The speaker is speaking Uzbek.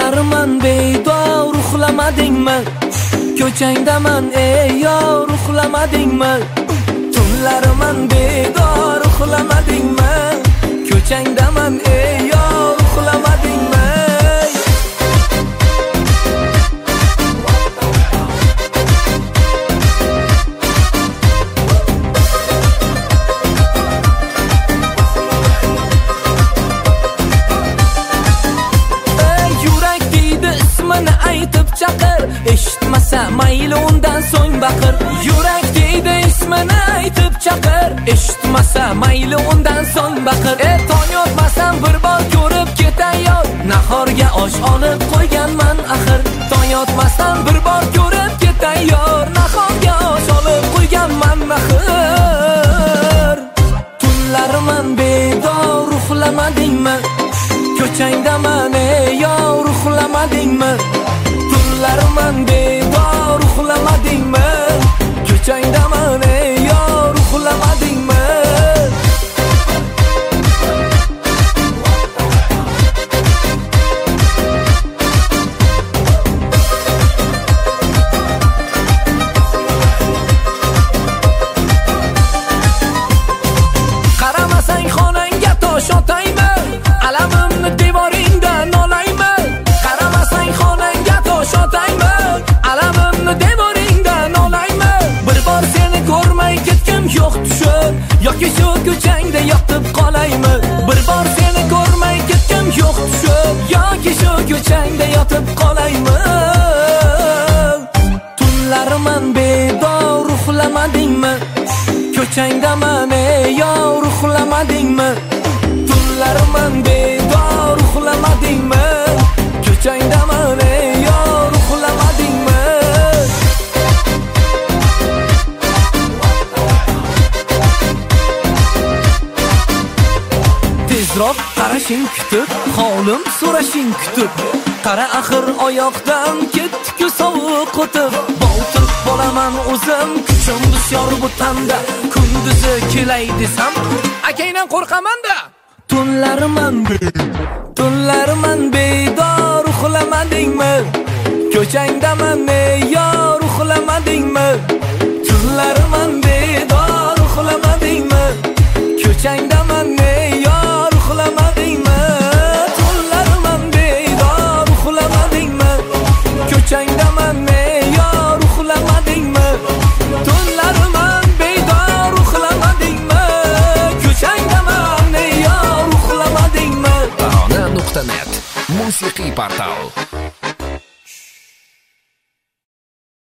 Tunlarman bedor uxlamadingmi? Ko'changdaman ey yor uxlamadingmi? Tunlarman bedor uxlamadingmi? Ko'changdaman ey yor uxlamadingmi? Eshitmasa mayli undan so'ng baqir. Yurak deydi ismini aytib chaqir. Eshitmasa mayli undan so'ng baqir. Tong yotmasam bir bor ko'rib ketay yor. Nahorga osh olib qo'yganman axir. Tong yotmasam bir bor ko'rib ketay yor. Nahorga osh olib qo'yganman axir. Tunlarman bedor uxlamadingmi? Ko'changdaman ey yor uxlamadingmi? Tunlarman bedor uxlamadingmi? Ko'changdaman ey yor uxlamadingmi? Qaramasang xonangga tosh otaymi? Alamimni devoringdan olaymi? Qaramasang xonangga tosh otaymi? Alamimni devoringdan olaymi? Bir bor seni ko'rmay ketgim yo'q tushib, yoki shu ko'changda yotib qolaymi? Bir bor seni ko'rmay ketgim yo'q tushib, yoki shu ko'changda yotib qolaymi? Tunlarman bedor uxlamadingmi? Ko'changdaman ey yor uxlamadingmi? Tunlarman bedor uxlamadingmi? Ko'changdaman ey yor uxlamadingmi? Tezroq qarashing kutib, holim so'rashing kutib. Qara axir oyoqdan ketdi-ku sovuq o'tib. Botir bo'laman o'zim, kuchim bisyor bu tanda. Kunduzi kelay desam, akangdan qo'rqaman-da. Tunlarman bedor uxlamadingmi? Ko'changdaman ey yor uxlamadingmi? Tunlarman bedor uxlamadingmi? Ko'changdaman ey yor uxlamadingmi? Tunlarman bedor uxlamadingmi? Ko'changdaman ey yor uxlamadingmi? Tunlarman bedor uxlamadingmi? Ko'changdaman ey yor uxlamadingmi? Tarona.net musiqiy portal.